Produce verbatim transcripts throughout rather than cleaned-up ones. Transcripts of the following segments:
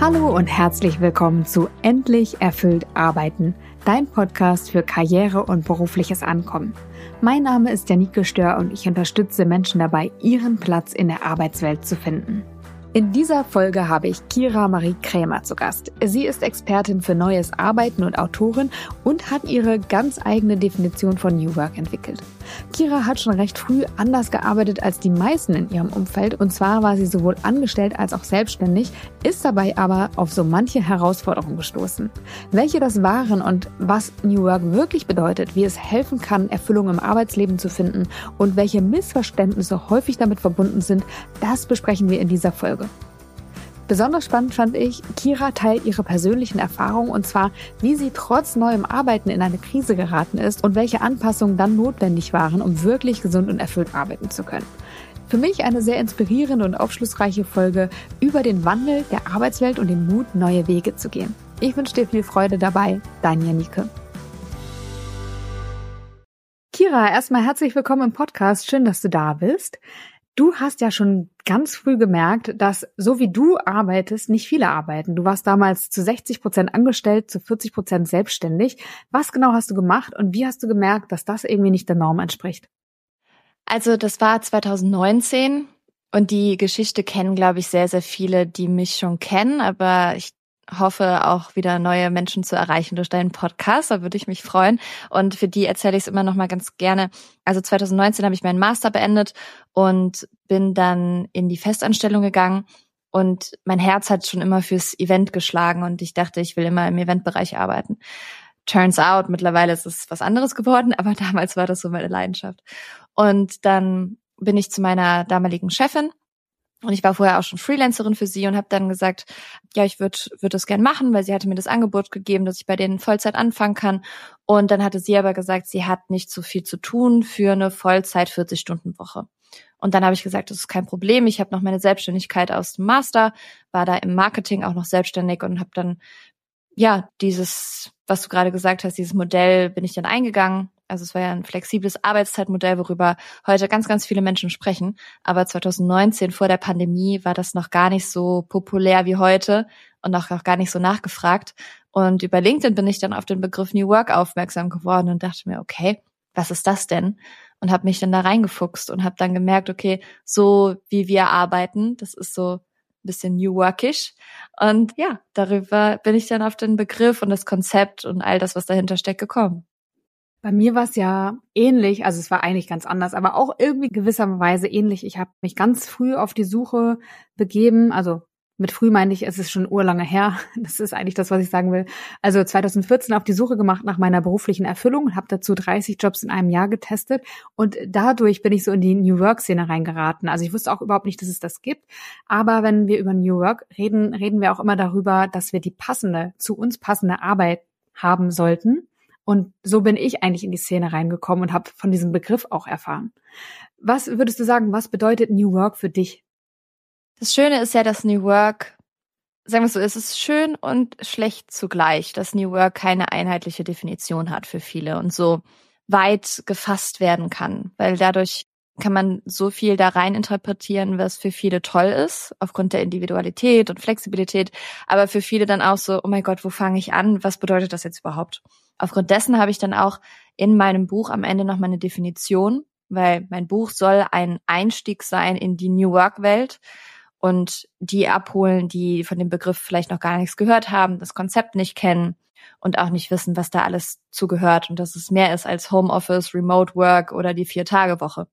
Hallo und herzlich willkommen zu Endlich erfüllt arbeiten, dein Podcast für Karriere und berufliches Ankommen. Mein Name ist Janike Stör und ich unterstütze Menschen dabei, ihren Platz in der Arbeitswelt zu finden. In dieser Folge habe ich Kira Marie Krämer zu Gast. Sie ist Expertin für neues Arbeiten und Autorin und hat ihre ganz eigene Definition von New Work entwickelt. Kira hat schon recht früh anders gearbeitet als die meisten in ihrem Umfeld, und zwar war sie sowohl angestellt als auch selbstständig, ist dabei aber auf so manche Herausforderungen gestoßen. Welche das waren und was New Work wirklich bedeutet, wie es helfen kann, Erfüllung im Arbeitsleben zu finden und welche Missverständnisse häufig damit verbunden sind, das besprechen wir in dieser Folge. Besonders spannend fand ich, Kira teilt ihre persönlichen Erfahrungen, und zwar, wie sie trotz neuem Arbeiten in eine Krise geraten ist und welche Anpassungen dann notwendig waren, um wirklich gesund und erfüllt arbeiten zu können. Für mich eine sehr inspirierende und aufschlussreiche Folge über den Wandel der Arbeitswelt und den Mut, neue Wege zu gehen. Ich wünsche dir viel Freude dabei, deine Janike. Kira, erstmal herzlich willkommen im Podcast. Schön, dass du da bist. Du hast ja schon ganz früh gemerkt, dass so wie du arbeitest, nicht viele arbeiten. Du warst damals zu sechzig Prozent angestellt, zu vierzig Prozent selbstständig. Was genau hast du gemacht und wie hast du gemerkt, dass das irgendwie nicht der Norm entspricht? Also das war zwanzig neunzehn und die Geschichte kennen, glaube ich, sehr, sehr viele, die mich schon kennen. Aber ich hoffe auch wieder neue Menschen zu erreichen durch deinen Podcast. Da würde ich mich freuen. Und für die erzähle ich es immer noch mal ganz gerne. Also zwanzig neunzehn habe ich meinen Master beendet und bin dann in die Festanstellung gegangen. Und mein Herz hat schon immer fürs Event geschlagen und ich dachte, ich will immer im Eventbereich arbeiten. Turns out, mittlerweile ist es was anderes geworden, aber damals war das so meine Leidenschaft. Und dann bin ich zu meiner damaligen Chefin. Und ich war vorher auch schon Freelancerin für sie und habe dann gesagt, ja, ich würde würd das gern machen, weil sie hatte mir das Angebot gegeben, dass ich bei denen Vollzeit anfangen kann. Und dann hatte sie aber gesagt, sie hat nicht so viel zu tun für eine Vollzeit vierzig-Stunden-Woche. Und dann habe ich gesagt, das ist kein Problem. Ich habe noch meine Selbstständigkeit aus dem Master, war da im Marketing auch noch selbstständig und habe dann, ja, dieses, was du gerade gesagt hast, dieses Modell bin ich dann eingegangen. Also es war ja ein flexibles Arbeitszeitmodell, worüber heute ganz, ganz viele Menschen sprechen. Aber zwanzig neunzehn, vor der Pandemie, war das noch gar nicht so populär wie heute und auch, auch gar nicht so nachgefragt. Und über LinkedIn bin ich dann auf den Begriff New Work aufmerksam geworden und dachte mir, okay, was ist das denn? Und habe mich dann da reingefuchst und habe dann gemerkt, okay, so wie wir arbeiten, das ist so ein bisschen New Workish. Und ja, darüber bin ich dann auf den Begriff und das Konzept und all das, was dahinter steckt, gekommen. Bei mir war es ja ähnlich, also es war eigentlich ganz anders, aber auch irgendwie gewisserweise ähnlich. Ich habe mich ganz früh auf die Suche begeben, also mit früh meine ich, es ist schon urlange her, das ist eigentlich das, was ich sagen will. Also zwanzig vierzehn auf die Suche gemacht nach meiner beruflichen Erfüllung und habe dazu dreißig Jobs in einem Jahr getestet und dadurch bin ich so in die New Work-Szene reingeraten. Also ich wusste auch überhaupt nicht, dass es das gibt, aber wenn wir über New Work reden, reden wir auch immer darüber, dass wir die passende, zu uns passende Arbeit haben sollten. Und so bin ich eigentlich in die Szene reingekommen und habe von diesem Begriff auch erfahren. Was würdest du sagen, was bedeutet New Work für dich? Das Schöne ist ja, dass New Work, sagen wir so, es ist schön und schlecht zugleich, dass New Work keine einheitliche Definition hat für viele und so weit gefasst werden kann, weil dadurch kann man so viel da rein interpretieren, was für viele toll ist, aufgrund der Individualität und Flexibilität, aber für viele dann auch so, oh mein Gott, wo fange ich an? Was bedeutet das jetzt überhaupt? Aufgrund dessen habe ich dann auch in meinem Buch am Ende noch mal eine Definition, weil mein Buch soll ein Einstieg sein in die New Work-Welt und die abholen, die von dem Begriff vielleicht noch gar nichts gehört haben, das Konzept nicht kennen und auch nicht wissen, was da alles zugehört und dass es mehr ist als Homeoffice, Remote Work oder die Vier-Tage-Woche.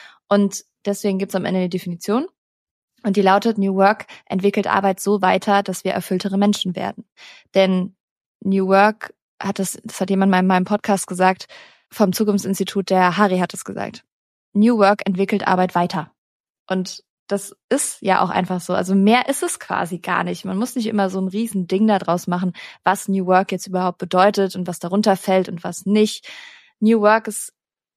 Und deswegen gibt es am Ende eine Definition und die lautet, New Work entwickelt Arbeit so weiter, dass wir erfülltere Menschen werden. Denn New Work hat das, das hat jemand mal in meinem Podcast gesagt, vom Zukunftsinstitut, der Harry hat es gesagt. New Work entwickelt Arbeit weiter. Und das ist ja auch einfach so. Also mehr ist es quasi gar nicht. Man muss nicht immer so ein riesen Ding daraus machen, was New Work jetzt überhaupt bedeutet und was darunter fällt und was nicht. New Work ist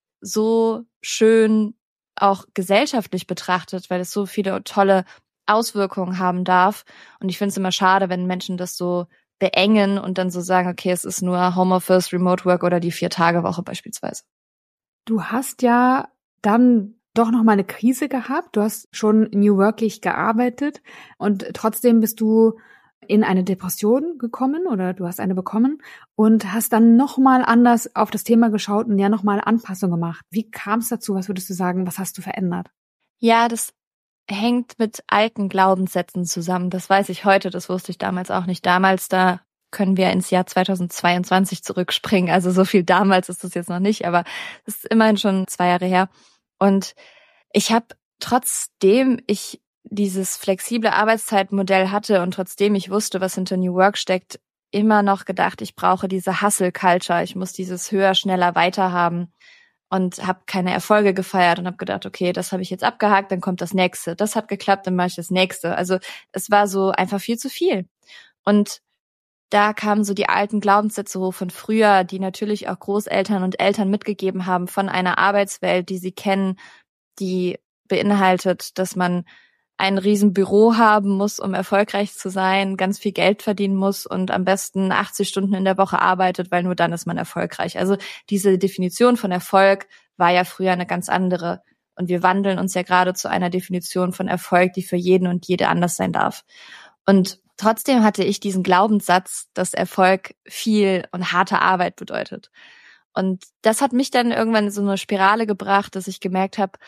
so schön auch gesellschaftlich betrachtet, weil es so viele tolle Auswirkungen haben darf. Und ich finde es immer schade, wenn Menschen das so beengen und dann so sagen, okay, es ist nur Homeoffice, Remote Work oder die Vier-Tage-Woche beispielsweise. Du hast ja dann doch noch mal eine Krise gehabt. Du hast schon New Workig gearbeitet und trotzdem bist du in eine Depression gekommen oder du hast eine bekommen und hast dann nochmal anders auf das Thema geschaut und ja nochmal Anpassung gemacht. Wie kam es dazu? Was würdest du sagen? Was hast du verändert? Ja, das hängt mit alten Glaubenssätzen zusammen. Das weiß ich heute, das wusste ich damals auch nicht. Damals, da können wir ins Jahr zweitausendzweiundzwanzig zurückspringen. Also so viel damals ist das jetzt noch nicht, aber es ist immerhin schon zwei Jahre her. Und ich habe trotzdem ich dieses flexible Arbeitszeitmodell hatte und trotzdem ich wusste, was hinter New Work steckt, immer noch gedacht, ich brauche diese Hustle-Culture, ich muss dieses höher, schneller, weiter haben und habe keine Erfolge gefeiert und habe gedacht, okay, das habe ich jetzt abgehakt, dann kommt das nächste. Das hat geklappt, dann mache ich das nächste. Also es war so einfach viel zu viel. Und da kamen so die alten Glaubenssätze hoch von früher, die natürlich auch Großeltern und Eltern mitgegeben haben von einer Arbeitswelt, die sie kennen, die beinhaltet, dass man ein riesen Büro haben muss, um erfolgreich zu sein, ganz viel Geld verdienen muss und am besten achtzig Stunden in der Woche arbeitet, weil nur dann ist man erfolgreich. Also diese Definition von Erfolg war ja früher eine ganz andere. Und wir wandeln uns ja gerade zu einer Definition von Erfolg, die für jeden und jede anders sein darf. Und trotzdem hatte ich diesen Glaubenssatz, dass Erfolg viel und harte Arbeit bedeutet. Und das hat mich dann irgendwann in so eine Spirale gebracht, dass ich gemerkt habe,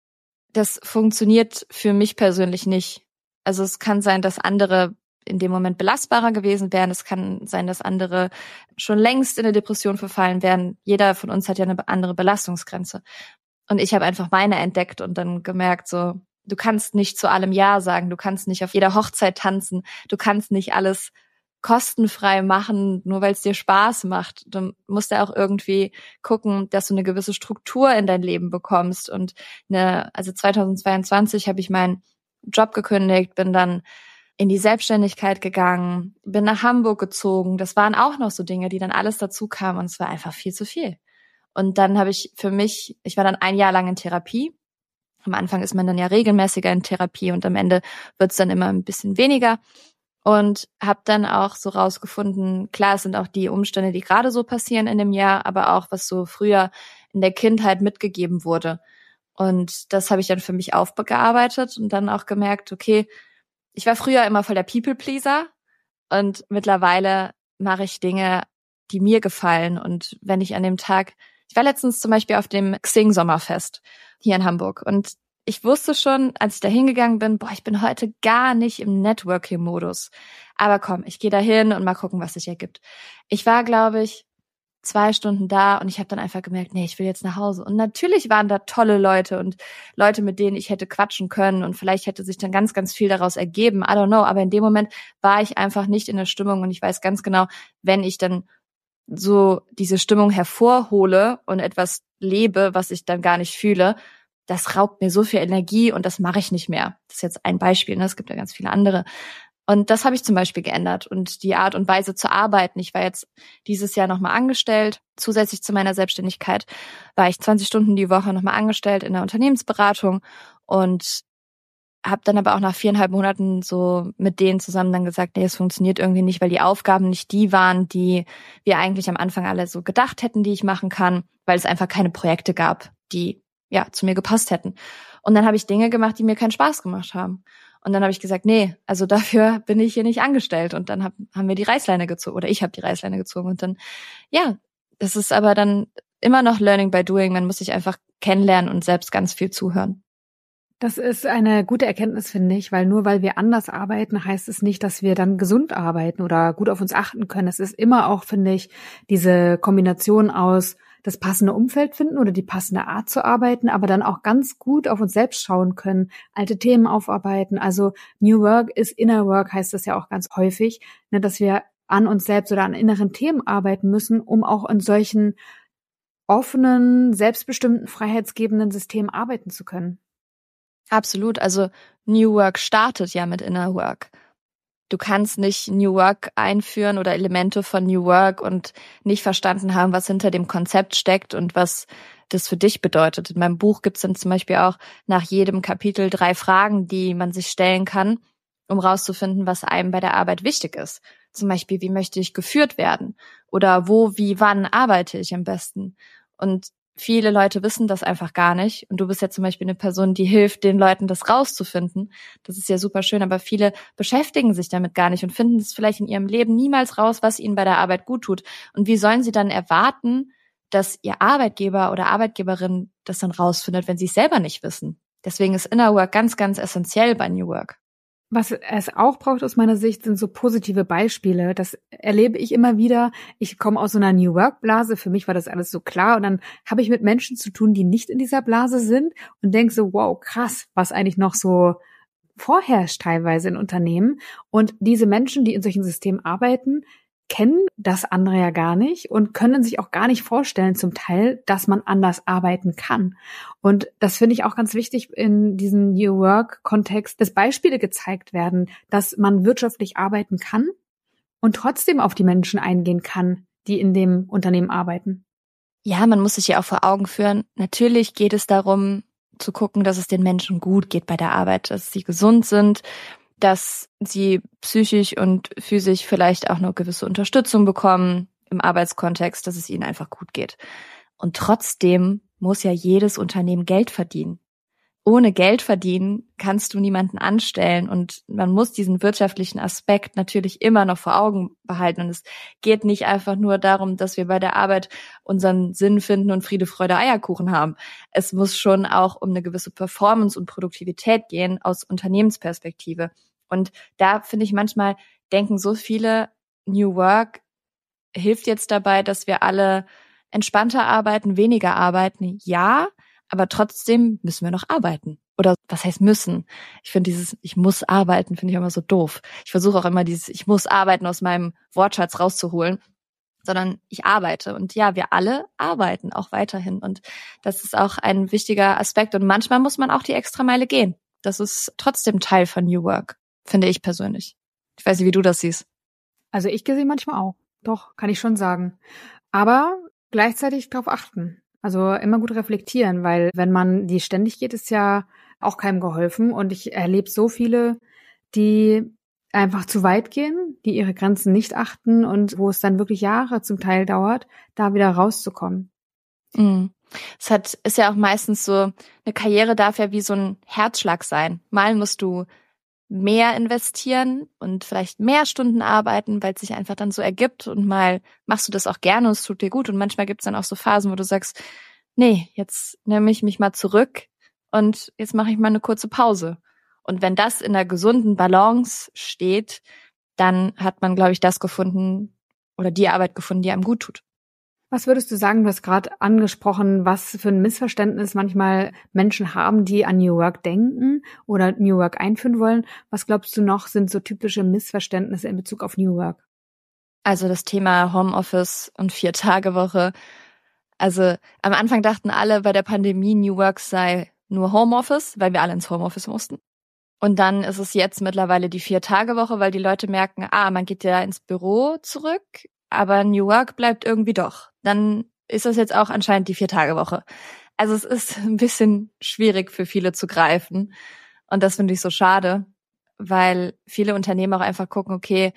das funktioniert für mich persönlich nicht. Also es kann sein, dass andere in dem Moment belastbarer gewesen wären. Es kann sein, dass andere schon längst in eine Depression verfallen wären. Jeder von uns hat ja eine andere Belastungsgrenze. Und ich habe einfach meine entdeckt und dann gemerkt, so, du kannst nicht zu allem Ja sagen. Du kannst nicht auf jeder Hochzeit tanzen. Du kannst nicht alles kostenfrei machen, nur weil es dir Spaß macht. Du musst ja auch irgendwie gucken, dass du eine gewisse Struktur in dein Leben bekommst. Und eine, also zweitausendzweiundzwanzig habe ich meinen Job gekündigt, bin dann in die Selbstständigkeit gegangen, bin nach Hamburg gezogen. Das waren auch noch so Dinge, die dann alles dazu kamen und es war einfach viel zu viel. Und dann habe ich für mich, ich war dann ein Jahr lang in Therapie. Am Anfang ist man dann ja regelmäßiger in Therapie und am Ende wird es dann immer ein bisschen weniger. Und habe dann auch so rausgefunden, klar, es sind auch die Umstände, die gerade so passieren in dem Jahr, aber auch, was so früher in der Kindheit mitgegeben wurde. Und das habe ich dann für mich aufgearbeitet und dann auch gemerkt, okay, ich war früher immer voll der People-Pleaser und mittlerweile mache ich Dinge, die mir gefallen. Und wenn ich an dem Tag, ich war letztens zum Beispiel auf dem Xing-Sommerfest hier in Hamburg und ich wusste schon, als ich da hingegangen bin, boah, ich bin heute gar nicht im Networking-Modus. Aber komm, ich gehe da hin und mal gucken, was sich ergibt. Ich war, glaube ich, zwei Stunden da und ich habe dann einfach gemerkt, nee, ich will jetzt nach Hause. Und natürlich waren da tolle Leute und Leute, mit denen ich hätte quatschen können und vielleicht hätte sich dann ganz, ganz viel daraus ergeben. I don't know. Aber in dem Moment war ich einfach nicht in der Stimmung und ich weiß ganz genau, wenn ich dann so diese Stimmung hervorhole und etwas lebe, was ich dann gar nicht fühle, das raubt mir so viel Energie und das mache ich nicht mehr. Das ist jetzt ein Beispiel, ne? Es gibt ja ganz viele andere. Und das habe ich zum Beispiel geändert und die Art und Weise zu arbeiten. Ich war jetzt dieses Jahr nochmal angestellt. Zusätzlich zu meiner Selbstständigkeit war ich zwanzig Stunden die Woche nochmal angestellt in der Unternehmensberatung und habe dann aber auch nach viereinhalb Monaten so mit denen zusammen dann gesagt, nee, es funktioniert irgendwie nicht, weil die Aufgaben nicht die waren, die wir eigentlich am Anfang alle so gedacht hätten, die ich machen kann, weil es einfach keine Projekte gab, die ja zu mir gepasst hätten. Und dann habe ich Dinge gemacht, die mir keinen Spaß gemacht haben. Und dann habe ich gesagt, nee, also dafür bin ich hier nicht angestellt. Und dann hab, haben wir die Reißleine gezogen oder ich habe die Reißleine gezogen. Und dann, ja, das ist aber dann immer noch Learning by Doing. Man muss sich einfach kennenlernen und selbst ganz viel zuhören. Das ist eine gute Erkenntnis, finde ich, weil nur weil wir anders arbeiten, heißt es nicht, dass wir dann gesund arbeiten oder gut auf uns achten können. Es ist immer auch, finde ich, diese Kombination aus das passende Umfeld finden oder die passende Art zu arbeiten, aber dann auch ganz gut auf uns selbst schauen können, alte Themen aufarbeiten. Also New Work ist Inner Work, heißt das ja auch ganz häufig, ne, dass wir an uns selbst oder an inneren Themen arbeiten müssen, um auch in solchen offenen, selbstbestimmten, freiheitsgebenden Systemen arbeiten zu können. Absolut. Also New Work startet ja mit Inner Work. Du kannst nicht New Work einführen oder Elemente von New Work und nicht verstanden haben, was hinter dem Konzept steckt und was das für dich bedeutet. In meinem Buch gibt es dann zum Beispiel auch nach jedem Kapitel drei Fragen, die man sich stellen kann, um rauszufinden, was einem bei der Arbeit wichtig ist. Zum Beispiel, wie möchte ich geführt werden? Oder wo, wie, wann arbeite ich am besten? Und viele Leute wissen das einfach gar nicht. Und du bist ja zum Beispiel eine Person, die hilft, den Leuten das rauszufinden. Das ist ja super schön, aber viele beschäftigen sich damit gar nicht und finden es vielleicht in ihrem Leben niemals raus, was ihnen bei der Arbeit gut tut. Und wie sollen sie dann erwarten, dass ihr Arbeitgeber oder Arbeitgeberin das dann rausfindet, wenn sie es selber nicht wissen? Deswegen ist Inner Work ganz, ganz essentiell bei New Work. Was es auch braucht aus meiner Sicht, sind so positive Beispiele. Das erlebe ich immer wieder. Ich komme aus so einer New Work-Blase. Für mich war das alles so klar. Und dann habe ich mit Menschen zu tun, die nicht in dieser Blase sind und denke so, wow, krass, was eigentlich noch so vorherrscht teilweise in Unternehmen. Und diese Menschen, die in solchen Systemen arbeiten, kennen das andere ja gar nicht und können sich auch gar nicht vorstellen zum Teil, dass man anders arbeiten kann. Und das finde ich auch ganz wichtig in diesem New Work-Kontext, dass Beispiele gezeigt werden, dass man wirtschaftlich arbeiten kann und trotzdem auf die Menschen eingehen kann, die in dem Unternehmen arbeiten. Ja, man muss sich ja auch vor Augen führen, natürlich geht es darum, zu gucken, dass es den Menschen gut geht bei der Arbeit, dass sie gesund sind, dass sie psychisch und physisch vielleicht auch eine gewisse Unterstützung bekommen im Arbeitskontext, dass es ihnen einfach gut geht. Und trotzdem muss ja jedes Unternehmen Geld verdienen. Ohne Geld verdienen kannst du niemanden anstellen und man muss diesen wirtschaftlichen Aspekt natürlich immer noch vor Augen behalten. Und es geht nicht einfach nur darum, dass wir bei der Arbeit unseren Sinn finden und Friede, Freude, Eierkuchen haben. Es muss schon auch um eine gewisse Performance und Produktivität gehen aus Unternehmensperspektive. Und da finde ich manchmal, denken so viele, New Work hilft jetzt dabei, dass wir alle entspannter arbeiten, weniger arbeiten. Ja, aber trotzdem müssen wir noch arbeiten. Oder was heißt müssen? Ich finde dieses ich muss arbeiten, finde ich immer so doof. Ich versuche auch immer dieses ich muss arbeiten aus meinem Wortschatz rauszuholen, sondern ich arbeite. Und ja, wir alle arbeiten auch weiterhin. Und das ist auch ein wichtiger Aspekt. Und manchmal muss man auch die Extrameile gehen. Das ist trotzdem Teil von New Work, finde ich persönlich. Ich weiß nicht, wie du das siehst. Also ich sehe manchmal auch. Doch, kann ich schon sagen. Aber gleichzeitig darauf achten. Also immer gut reflektieren, weil wenn man die ständig geht, ist ja auch keinem geholfen. Und ich erlebe so viele, die einfach zu weit gehen, die ihre Grenzen nicht achten und wo es dann wirklich Jahre zum Teil dauert, da wieder rauszukommen. Mhm. Es hat, ist ja auch meistens so, eine Karriere darf ja wie so ein Herzschlag sein. Mal musst du mehr investieren und vielleicht mehr Stunden arbeiten, weil es sich einfach dann so ergibt und mal machst du das auch gerne und es tut dir gut und manchmal gibt es dann auch so Phasen, wo du sagst, nee, jetzt nehme ich mich mal zurück und jetzt mache ich mal eine kurze Pause. Und wenn das in einer gesunden Balance steht, dann hat man, glaube ich, das gefunden oder die Arbeit gefunden, die einem gut tut. Was würdest du sagen, du hast gerade angesprochen, was für ein Missverständnis manchmal Menschen haben, die an New Work denken oder New Work einführen wollen. Was glaubst du noch, sind so typische Missverständnisse in Bezug auf New Work? Also das Thema Homeoffice und Vier-Tage-Woche. Also am Anfang dachten alle, bei der Pandemie New Work sei nur Homeoffice, weil wir alle ins Homeoffice mussten. Und dann ist es jetzt mittlerweile die Vier-Tage-Woche, weil die Leute merken, ah, man geht ja ins Büro zurück, aber New Work bleibt irgendwie doch. Dann ist das jetzt auch anscheinend die Vier-Tage-Woche. Also es ist ein bisschen schwierig für viele zu greifen. Und das finde ich so schade, weil viele Unternehmen auch einfach gucken, okay,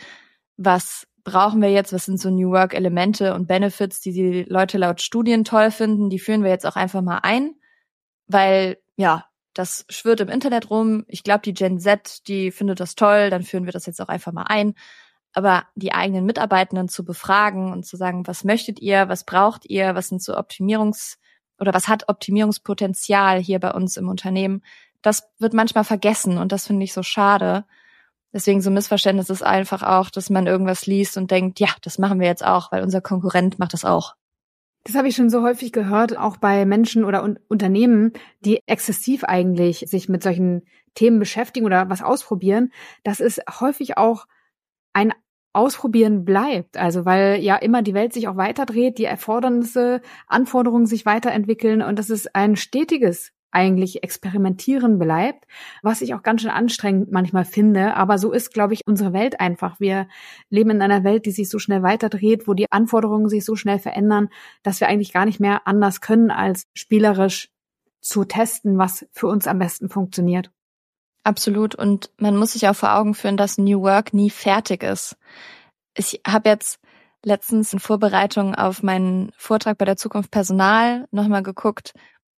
was brauchen wir jetzt? Was sind so New Work-Elemente und Benefits, die die Leute laut Studien toll finden? Die führen wir jetzt auch einfach mal ein, weil, ja, das schwirrt im Internet rum. Ich glaube, die Gen Z, die findet das toll, dann führen wir das jetzt auch einfach mal ein. Aber die eigenen Mitarbeitenden zu befragen und zu sagen, was möchtet ihr, was braucht ihr, was sind so Optimierungs- oder was hat Optimierungspotenzial hier bei uns im Unternehmen, das wird manchmal vergessen und das finde ich so schade. Deswegen so ein Missverständnis ist einfach auch, dass man irgendwas liest und denkt, ja, das machen wir jetzt auch, weil unser Konkurrent macht das auch. Das habe ich schon so häufig gehört, auch bei Menschen oder un- Unternehmen, die exzessiv eigentlich sich mit solchen Themen beschäftigen oder was ausprobieren, dass es häufig auch ein Ausprobieren bleibt. Also weil ja immer die Welt sich auch weiterdreht, die Erfordernisse, Anforderungen sich weiterentwickeln und dass es ein stetiges eigentlich Experimentieren bleibt, was ich auch ganz schön anstrengend manchmal finde. Aber so ist, glaube ich, unsere Welt einfach. Wir leben in einer Welt, die sich so schnell weiterdreht, wo die Anforderungen sich so schnell verändern, dass wir eigentlich gar nicht mehr anders können, als spielerisch zu testen, was für uns am besten funktioniert. Absolut. Und man muss sich auch vor Augen führen, dass New Work nie fertig ist. Ich habe jetzt letztens in Vorbereitung auf meinen Vortrag bei der Zukunft Personal nochmal geguckt,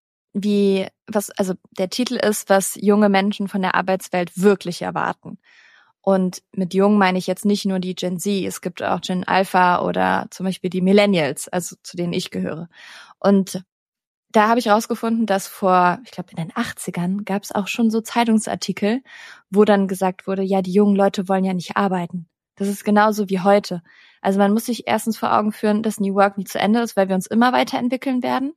wie, was, also der Titel ist, was junge Menschen von der Arbeitswelt wirklich erwarten. Und mit jung meine ich jetzt nicht nur die Gen Z, es gibt auch Gen Alpha oder zum Beispiel die Millennials, also zu denen ich gehöre. Und da habe ich rausgefunden, dass vor, ich glaube in den achtzigern gab es auch schon so Zeitungsartikel, wo dann gesagt wurde, ja, die jungen Leute wollen ja nicht arbeiten. Das ist genauso wie heute. Also man muss sich erstens vor Augen führen, dass New Work nie zu Ende ist, weil wir uns immer weiterentwickeln werden.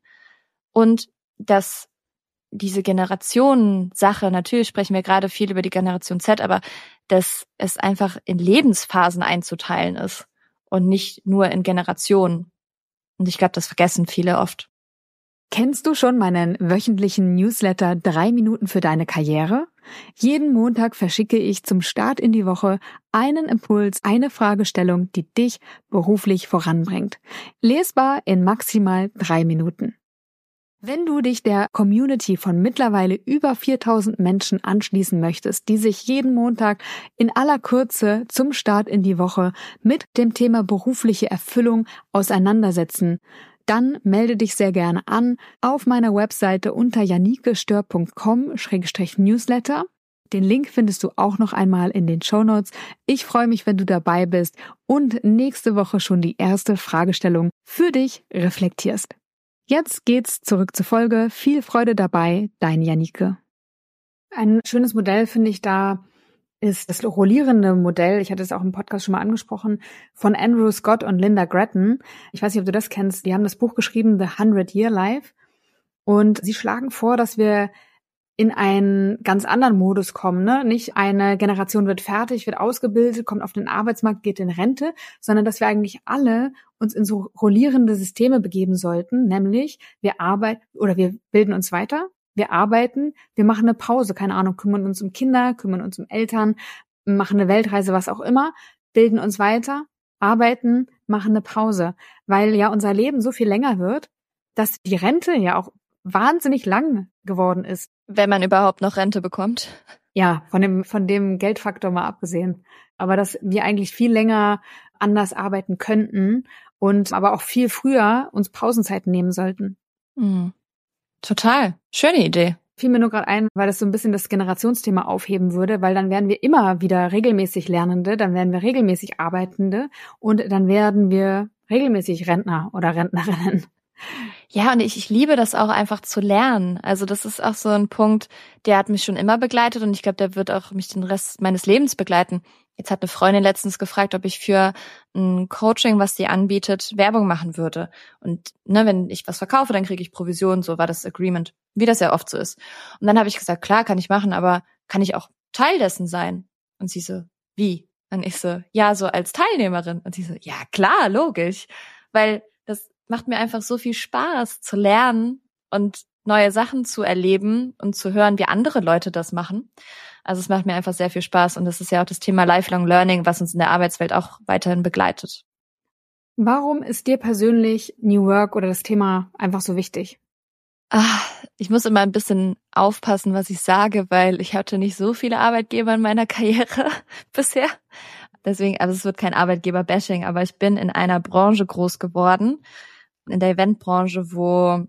Und dass diese Generationen-Sache, natürlich sprechen wir gerade viel über die Generation Z, aber dass es einfach in Lebensphasen einzuteilen ist und nicht nur in Generationen. Und ich glaube, das vergessen viele oft. Kennst du schon meinen wöchentlichen Newsletter Drei Minuten für deine Karriere? Jeden Montag verschicke ich zum Start in die Woche einen Impuls, eine Fragestellung, die dich beruflich voranbringt. Lesbar in maximal drei Minuten. Wenn du dich der Community von mittlerweile über viertausend Menschen anschließen möchtest, die sich jeden Montag in aller Kürze zum Start in die Woche mit dem Thema berufliche Erfüllung auseinandersetzen, dann melde dich sehr gerne an auf meiner Webseite unter janikestör punkt com slash newsletter. Den Link findest du auch noch einmal in den Shownotes. Ich freue mich, wenn du dabei bist und nächste Woche schon die erste Fragestellung für dich reflektierst. Jetzt geht's zurück zur Folge. Viel Freude dabei, dein Janike. Ein schönes Modell finde ich da ist das rollierende Modell, ich hatte es auch im Podcast schon mal angesprochen, von Andrew Scott und Linda Gratton. Ich weiß nicht, ob du das kennst. Die haben das Buch geschrieben, The Hundred Year Life. Und sie schlagen vor, dass wir in einen ganz anderen Modus kommen, ne? Nicht eine Generation wird fertig, wird ausgebildet, kommt auf den Arbeitsmarkt, geht in Rente, sondern dass wir eigentlich alle uns in so rollierende Systeme begeben sollten, nämlich wir arbeiten oder wir bilden uns weiter, wir arbeiten, wir machen eine Pause, keine Ahnung, kümmern uns um Kinder, kümmern uns um Eltern, machen eine Weltreise, was auch immer, bilden uns weiter, arbeiten, machen eine Pause, weil ja unser Leben so viel länger wird, dass die Rente ja auch wahnsinnig lang geworden ist. Wenn man überhaupt noch Rente bekommt. Ja, von dem, von dem Geldfaktor mal abgesehen. Aber dass wir eigentlich viel länger anders arbeiten könnten und aber auch viel früher uns Pausenzeiten nehmen sollten. Mhm. Total. Schöne Idee. Fiel mir nur gerade ein, weil das so ein bisschen das Generationsthema aufheben würde, weil dann wären wir immer wieder regelmäßig Lernende, dann wären wir regelmäßig Arbeitende und dann werden wir regelmäßig Rentner oder Rentnerinnen. Ja, und ich, ich liebe das auch einfach zu lernen. Also das ist auch so ein Punkt, der hat mich schon immer begleitet und ich glaube, der wird auch mich den Rest meines Lebens begleiten. Jetzt hat eine Freundin letztens gefragt, ob ich für ein Coaching, was sie anbietet, Werbung machen würde. Und ne, wenn ich was verkaufe, dann kriege ich Provision, so war das Agreement, wie das ja oft so ist. Und dann habe ich gesagt, klar, kann ich machen, aber kann ich auch Teil dessen sein? Und sie so, wie? Und ich so, ja, so als Teilnehmerin. Und sie so, ja, klar, logisch. Weil das macht mir einfach so viel Spaß zu lernen und neue Sachen zu erleben und zu hören, wie andere Leute das machen. Also es macht mir einfach sehr viel Spaß und das ist ja auch das Thema Lifelong Learning, was uns in der Arbeitswelt auch weiterhin begleitet. Warum ist dir persönlich New Work oder das Thema einfach so wichtig? Ach, ich muss immer ein bisschen aufpassen, was ich sage, weil ich hatte nicht so viele Arbeitgeber in meiner Karriere bisher. Deswegen, also es wird kein Arbeitgeber-Bashing, aber ich bin in einer Branche groß geworden, in der Eventbranche, wo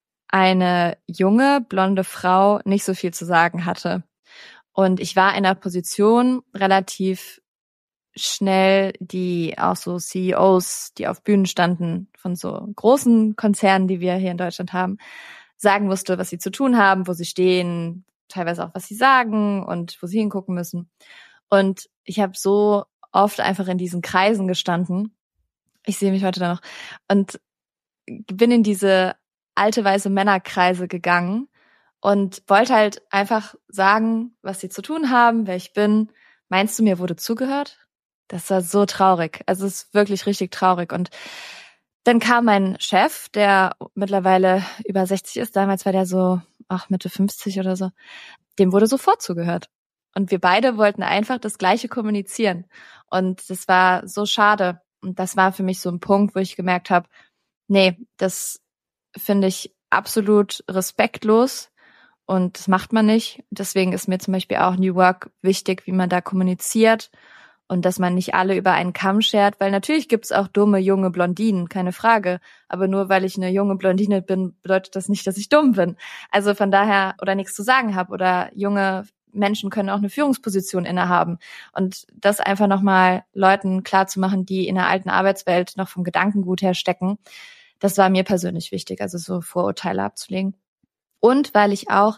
eine junge, blonde Frau nicht so viel zu sagen hatte. Und ich war in einer Position relativ schnell, die auch so C E Os, die auf Bühnen standen, von so großen Konzernen, die wir hier in Deutschland haben, sagen musste, was sie zu tun haben, wo sie stehen, teilweise auch, was sie sagen und wo sie hingucken müssen. Und ich habe so oft einfach in diesen Kreisen gestanden. Ich sehe mich heute da noch. Und bin in diese alte weiße Männerkreise gegangen und wollte halt einfach sagen, was sie zu tun haben, wer ich bin. Meinst du, mir wurde zugehört? Das war so traurig. Also es ist wirklich richtig traurig. Und dann kam mein Chef, der mittlerweile über sechzig ist. Damals war der so, ach, Mitte fünfzig oder so. Dem wurde sofort zugehört. Und wir beide wollten einfach das Gleiche kommunizieren. Und das war so schade. Und das war für mich so ein Punkt, wo ich gemerkt habe, nee, das finde ich absolut respektlos und das macht man nicht. Deswegen ist mir zum Beispiel auch New Work wichtig, wie man da kommuniziert und dass man nicht alle über einen Kamm schert, weil natürlich gibt's auch dumme, junge Blondinen, keine Frage. Aber nur weil ich eine junge Blondine bin, bedeutet das nicht, dass ich dumm bin. Also von daher, oder nichts zu sagen habe, oder junge Menschen können auch eine Führungsposition innehaben. Und das einfach nochmal Leuten klarzumachen, die in der alten Arbeitswelt noch vom Gedankengut her stecken, das war mir persönlich wichtig, also so Vorurteile abzulegen. Und weil ich auch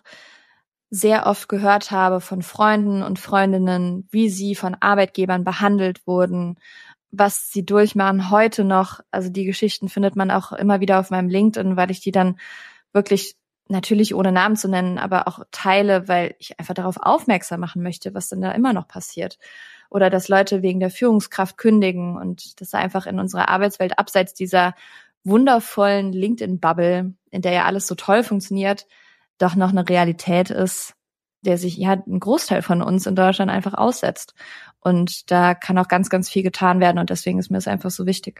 sehr oft gehört habe von Freunden und Freundinnen, wie sie von Arbeitgebern behandelt wurden, was sie durchmachen heute noch. Also die Geschichten findet man auch immer wieder auf meinem LinkedIn, weil ich die dann wirklich, natürlich ohne Namen zu nennen, aber auch teile, weil ich einfach darauf aufmerksam machen möchte, was denn da immer noch passiert. Oder dass Leute wegen der Führungskraft kündigen und das einfach in unserer Arbeitswelt abseits dieser wundervollen LinkedIn-Bubble, in der ja alles so toll funktioniert, doch noch eine Realität ist, der sich ja ein Großteil von uns in Deutschland einfach aussetzt. Und da kann auch ganz, ganz viel getan werden und deswegen ist mir das einfach so wichtig.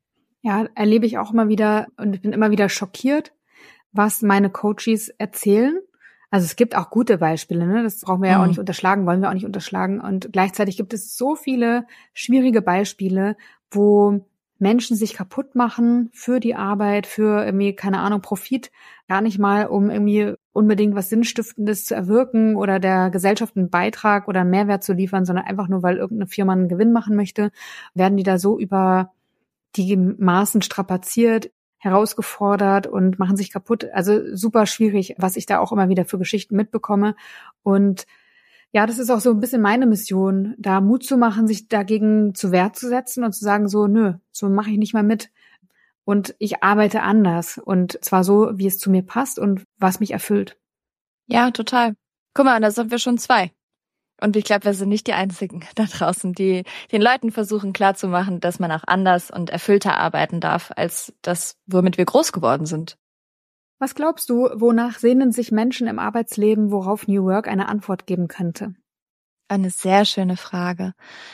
Ja, erlebe ich auch immer wieder und ich bin immer wieder schockiert, was meine Coaches erzählen. Also es gibt auch gute Beispiele, ne? Das brauchen wir ja auch nicht unterschlagen, wollen wir auch nicht unterschlagen. Und gleichzeitig gibt es so viele schwierige Beispiele, wo Menschen sich kaputt machen für die Arbeit, für irgendwie, keine Ahnung, Profit, gar nicht mal, um irgendwie unbedingt was Sinnstiftendes zu erwirken oder der Gesellschaft einen Beitrag oder einen Mehrwert zu liefern, sondern einfach nur, weil irgendeine Firma einen Gewinn machen möchte, werden die da so über die Maßen strapaziert, herausgefordert und machen sich kaputt. Also super schwierig, was ich da auch immer wieder für Geschichten mitbekomme. Und ja, das ist auch so ein bisschen meine Mission, da Mut zu machen, sich dagegen zu Wehr zu setzen und zu sagen so, nö, so mache ich nicht mal mit. Und ich arbeite anders und zwar so, wie es zu mir passt und was mich erfüllt. Ja, total. Guck mal, da sind wir schon zwei. Und ich glaube, wir sind nicht die Einzigen da draußen, die den Leuten versuchen klarzumachen, dass man auch anders und erfüllter arbeiten darf, als das, womit wir groß geworden sind. Was glaubst du, wonach sehnen sich Menschen im Arbeitsleben, worauf New Work eine Antwort geben könnte? Eine sehr schöne Frage.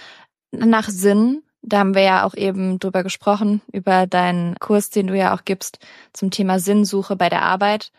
Nach Sinn, da haben wir ja auch eben drüber gesprochen, über deinen Kurs, den du ja auch gibst, zum Thema Sinnsuche bei der Arbeit.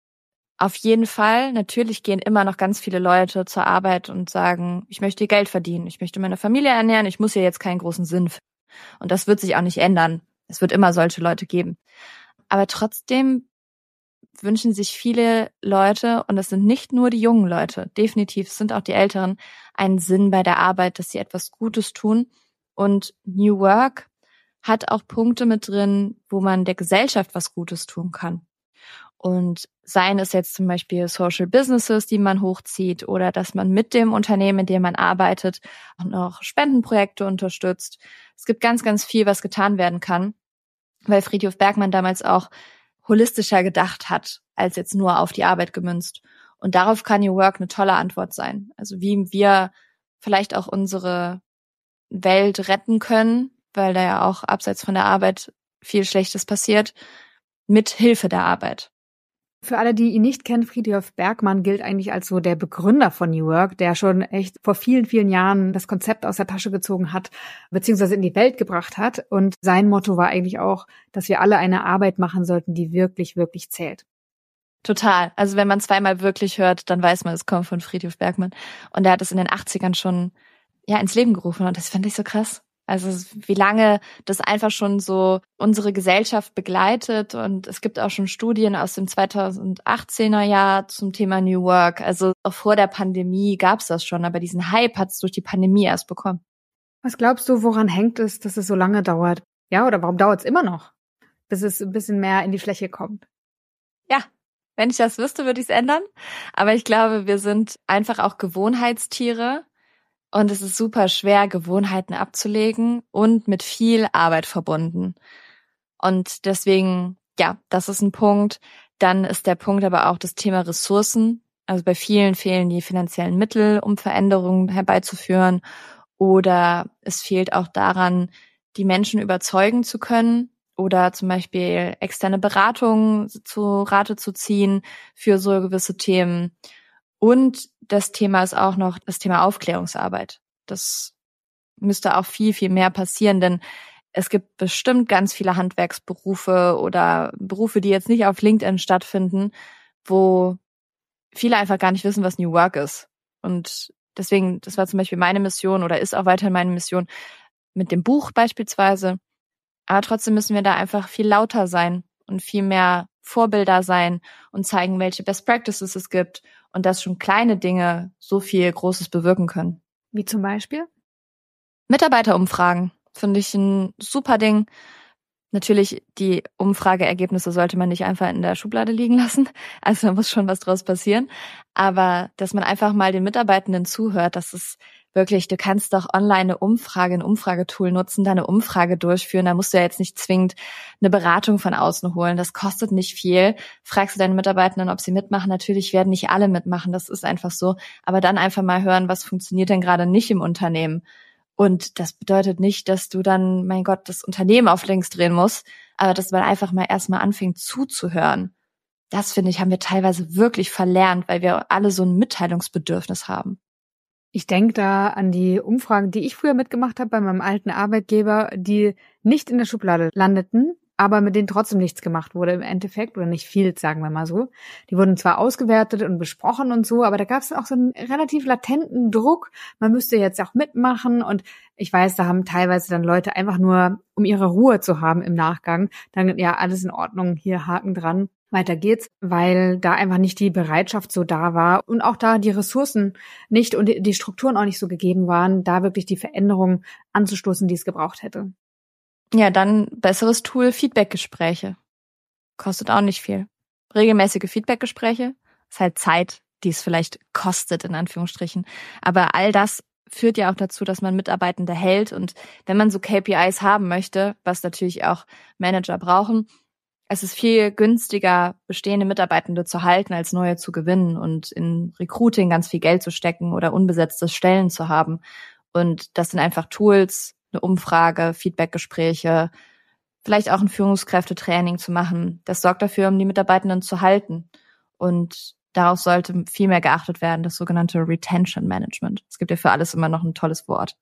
Auf jeden Fall, natürlich gehen immer noch ganz viele Leute zur Arbeit und sagen, ich möchte Geld verdienen, ich möchte meine Familie ernähren, ich muss hier jetzt keinen großen Sinn finden. Und das wird sich auch nicht ändern. Es wird immer solche Leute geben. Aber trotzdem wünschen sich viele Leute, und das sind nicht nur die jungen Leute, definitiv sind auch die Älteren, einen Sinn bei der Arbeit, dass sie etwas Gutes tun. Und New Work hat auch Punkte mit drin, wo man der Gesellschaft was Gutes tun kann. Und seien es jetzt zum Beispiel Social Businesses, die man hochzieht, oder dass man mit dem Unternehmen, in dem man arbeitet, auch noch Spendenprojekte unterstützt. Es gibt ganz, ganz viel, was getan werden kann, weil Frithjof Bergmann damals auch holistischer gedacht hat, als jetzt nur auf die Arbeit gemünzt. Und darauf kann New Work eine tolle Antwort sein. Also wie wir vielleicht auch unsere Welt retten können, weil da ja auch abseits von der Arbeit viel Schlechtes passiert, mit Hilfe der Arbeit. Für alle, die ihn nicht kennen, Frithjof Bergmann gilt eigentlich als so der Begründer von New Work, der schon echt vor vielen, vielen Jahren das Konzept aus der Tasche gezogen hat, beziehungsweise in die Welt gebracht hat. Und sein Motto war eigentlich auch, dass wir alle eine Arbeit machen sollten, die wirklich, wirklich zählt. Total. Also wenn man zweimal wirklich hört, dann weiß man, es kommt von Frithjof Bergmann. Und er hat es in den achtzigern schon ja ins Leben gerufen und das fand ich so krass. Also wie lange das einfach schon so unsere Gesellschaft begleitet, und es gibt auch schon Studien aus dem zweitausendachtzehner Jahr zum Thema New Work. Also auch vor der Pandemie gab es das schon, aber diesen Hype hat es durch die Pandemie erst bekommen. Was glaubst du, woran hängt es, dass es so lange dauert? Ja, oder warum dauert es immer noch, bis es ein bisschen mehr in die Fläche kommt? Ja, wenn ich das wüsste, würde ich es ändern. Aber ich glaube, wir sind einfach auch Gewohnheitstiere. Und es ist super schwer, Gewohnheiten abzulegen und mit viel Arbeit verbunden. Und deswegen, ja, das ist ein Punkt. Dann ist der Punkt aber auch das Thema Ressourcen. Also bei vielen fehlen die finanziellen Mittel, um Veränderungen herbeizuführen. Oder es fehlt auch daran, die Menschen überzeugen zu können oder zum Beispiel externe Beratungen zu Rate zu ziehen für so gewisse Themen. Und das Thema ist auch noch das Thema Aufklärungsarbeit. Das müsste auch viel, viel mehr passieren, denn es gibt bestimmt ganz viele Handwerksberufe oder Berufe, die jetzt nicht auf LinkedIn stattfinden, wo viele einfach gar nicht wissen, was New Work ist. Und Deswegen, das war zum Beispiel meine Mission oder ist auch weiterhin meine Mission mit dem Buch beispielsweise. Aber trotzdem müssen wir da einfach viel lauter sein und viel mehr Vorbilder sein und zeigen, welche Best Practices es gibt und dass schon kleine Dinge so viel Großes bewirken können. Wie zum Beispiel? Mitarbeiterumfragen finde ich ein super Ding. Natürlich, die Umfrageergebnisse sollte man nicht einfach in der Schublade liegen lassen. Also da muss schon was draus passieren. Aber dass man einfach mal den Mitarbeitenden zuhört, das ist wirklich, du kannst doch online eine Umfrage, ein Umfragetool nutzen, da eine Umfrage durchführen. Da musst du ja jetzt nicht zwingend eine Beratung von außen holen. Das kostet nicht viel. Fragst du deine Mitarbeitenden, ob sie mitmachen? Natürlich werden nicht alle mitmachen. Das ist einfach so. Aber dann einfach mal hören, was funktioniert denn gerade nicht im Unternehmen. Und das bedeutet nicht, dass du dann, mein Gott, das Unternehmen auf links drehen musst, aber dass man einfach mal erstmal anfängt zuzuhören. Das, finde ich, haben wir teilweise wirklich verlernt, weil wir alle so ein Mitteilungsbedürfnis haben. Ich denke da an die Umfragen, die ich früher mitgemacht habe bei meinem alten Arbeitgeber, die nicht in der Schublade landeten, aber mit denen trotzdem nichts gemacht wurde im Endeffekt, oder nicht viel, sagen wir mal so. Die wurden zwar ausgewertet und besprochen und so, aber da gab es auch so einen relativ latenten Druck. Man müsste jetzt auch mitmachen und ich weiß, da haben teilweise dann Leute einfach nur, um ihre Ruhe zu haben im Nachgang, dann ja, alles in Ordnung, hier Haken dran, weiter geht's, weil da einfach nicht die Bereitschaft so da war und auch da die Ressourcen nicht und die Strukturen auch nicht so gegeben waren, da wirklich die Veränderung anzustoßen, die es gebraucht hätte. Ja, dann besseres Tool, Feedbackgespräche. Kostet auch nicht viel. Regelmäßige Feedbackgespräche ist halt Zeit, die es vielleicht kostet, in Anführungsstrichen. Aber all das führt ja auch dazu, dass man Mitarbeitende hält. Und wenn man so K P Is haben möchte, was natürlich auch Manager brauchen, es ist viel günstiger, bestehende Mitarbeitende zu halten, als neue zu gewinnen und in Recruiting ganz viel Geld zu stecken oder unbesetzte Stellen zu haben. Und das sind einfach Tools, eine Umfrage, Feedbackgespräche, vielleicht auch ein Führungskräftetraining zu machen. Das sorgt dafür, um die Mitarbeitenden zu halten. Und darauf sollte viel mehr geachtet werden, das sogenannte Retention Management. Es gibt ja für alles immer noch ein tolles Wort.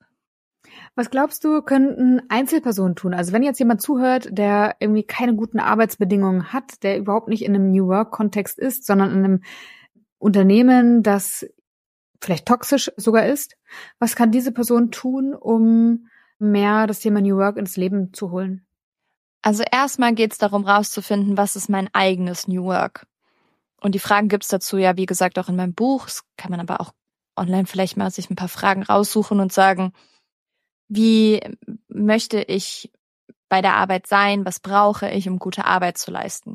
Was glaubst du, könnten Einzelpersonen tun? Also wenn jetzt jemand zuhört, der irgendwie keine guten Arbeitsbedingungen hat, der überhaupt nicht in einem New Work-Kontext ist, sondern in einem Unternehmen, das vielleicht toxisch sogar ist, was kann diese Person tun, um mehr das Thema New Work ins Leben zu holen? Also erstmal geht es darum, rauszufinden, was ist mein eigenes New Work? Und die Fragen gibt's dazu ja, wie gesagt, auch in meinem Buch. Das kann man aber auch online vielleicht mal sich ein paar Fragen raussuchen und sagen, wie möchte ich bei der Arbeit sein? Was brauche ich, um gute Arbeit zu leisten?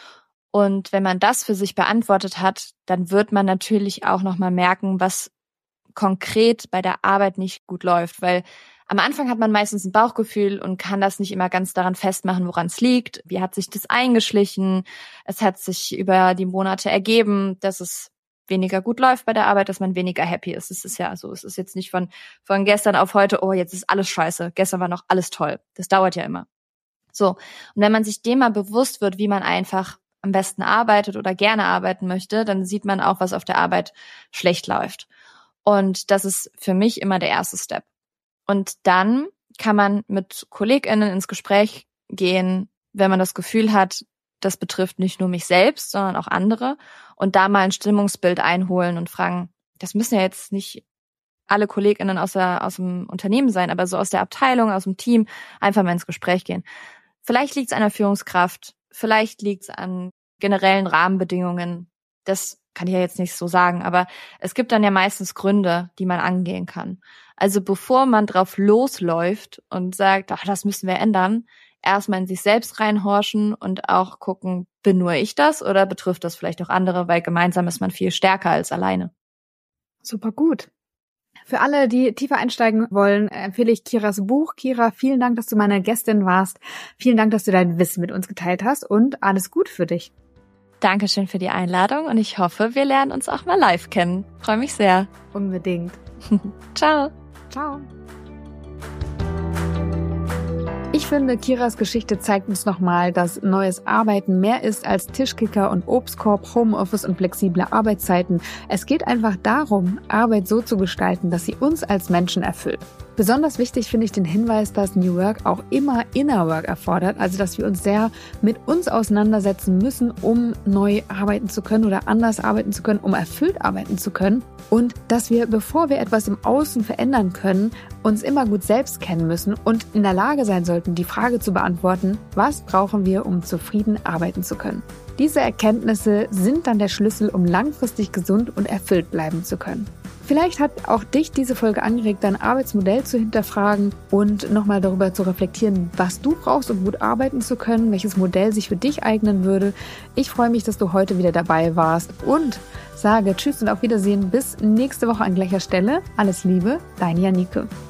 Und wenn man das für sich beantwortet hat, dann wird man natürlich auch nochmal merken, was konkret bei der Arbeit nicht gut läuft, weil am Anfang hat man meistens ein Bauchgefühl und kann das nicht immer ganz daran festmachen, woran es liegt. Wie hat sich das eingeschlichen? Es hat sich über die Monate ergeben, dass es weniger gut läuft bei der Arbeit, dass man weniger happy ist. Es ist ja so, es ist jetzt nicht von von gestern auf heute, oh, jetzt ist alles scheiße, gestern war noch alles toll. Das dauert ja immer. So, und wenn man sich dem mal bewusst wird, wie man einfach am besten arbeitet oder gerne arbeiten möchte, dann sieht man auch, was auf der Arbeit schlecht läuft. Und das ist für mich immer der erste Step. Und dann kann man mit KollegInnen ins Gespräch gehen, wenn man das Gefühl hat, das betrifft nicht nur mich selbst, sondern auch andere. Und da mal ein Stimmungsbild einholen und fragen, das müssen ja jetzt nicht alle KollegInnen aus, der, aus dem Unternehmen sein, aber so aus der Abteilung, aus dem Team, einfach mal ins Gespräch gehen. Vielleicht liegt es an der Führungskraft, vielleicht liegt es an generellen Rahmenbedingungen. Das kann ich ja jetzt nicht so sagen, aber es gibt dann ja meistens Gründe, die man angehen kann. Also bevor man drauf losläuft und sagt, ach, das müssen wir ändern, erstmal in sich selbst reinhorchen und auch gucken, bin nur ich das oder betrifft das vielleicht auch andere, weil gemeinsam ist man viel stärker als alleine. Super gut. Für alle, die tiefer einsteigen wollen, empfehle ich Kiras Buch. Kira, vielen Dank, dass du meine Gästin warst. Vielen Dank, dass du dein Wissen mit uns geteilt hast und alles gut für dich. Dankeschön für die Einladung und ich hoffe, wir lernen uns auch mal live kennen. Freue mich sehr. Unbedingt. Ciao. Ciao. Ich finde, Kiras Geschichte zeigt uns nochmal, dass neues Arbeiten mehr ist als Tischkicker und Obstkorb, Homeoffice und flexible Arbeitszeiten. Es geht einfach darum, Arbeit so zu gestalten, dass sie uns als Menschen erfüllt. Besonders wichtig finde ich den Hinweis, dass New Work auch immer Inner Work erfordert, also dass wir uns sehr mit uns auseinandersetzen müssen, um neu arbeiten zu können oder anders arbeiten zu können, um erfüllt arbeiten zu können. Und dass wir, bevor wir etwas im Außen verändern können, uns immer gut selbst kennen müssen und in der Lage sein sollten, die Frage zu beantworten, was brauchen wir, um zufrieden arbeiten zu können. Diese Erkenntnisse sind dann der Schlüssel, um langfristig gesund und erfüllt bleiben zu können. Vielleicht hat auch dich diese Folge angeregt, dein Arbeitsmodell zu hinterfragen und nochmal darüber zu reflektieren, was du brauchst, um gut arbeiten zu können, welches Modell sich für dich eignen würde. Ich freue mich, dass du heute wieder dabei warst und sage Tschüss und auf Wiedersehen bis nächste Woche an gleicher Stelle. Alles Liebe, deine Janike.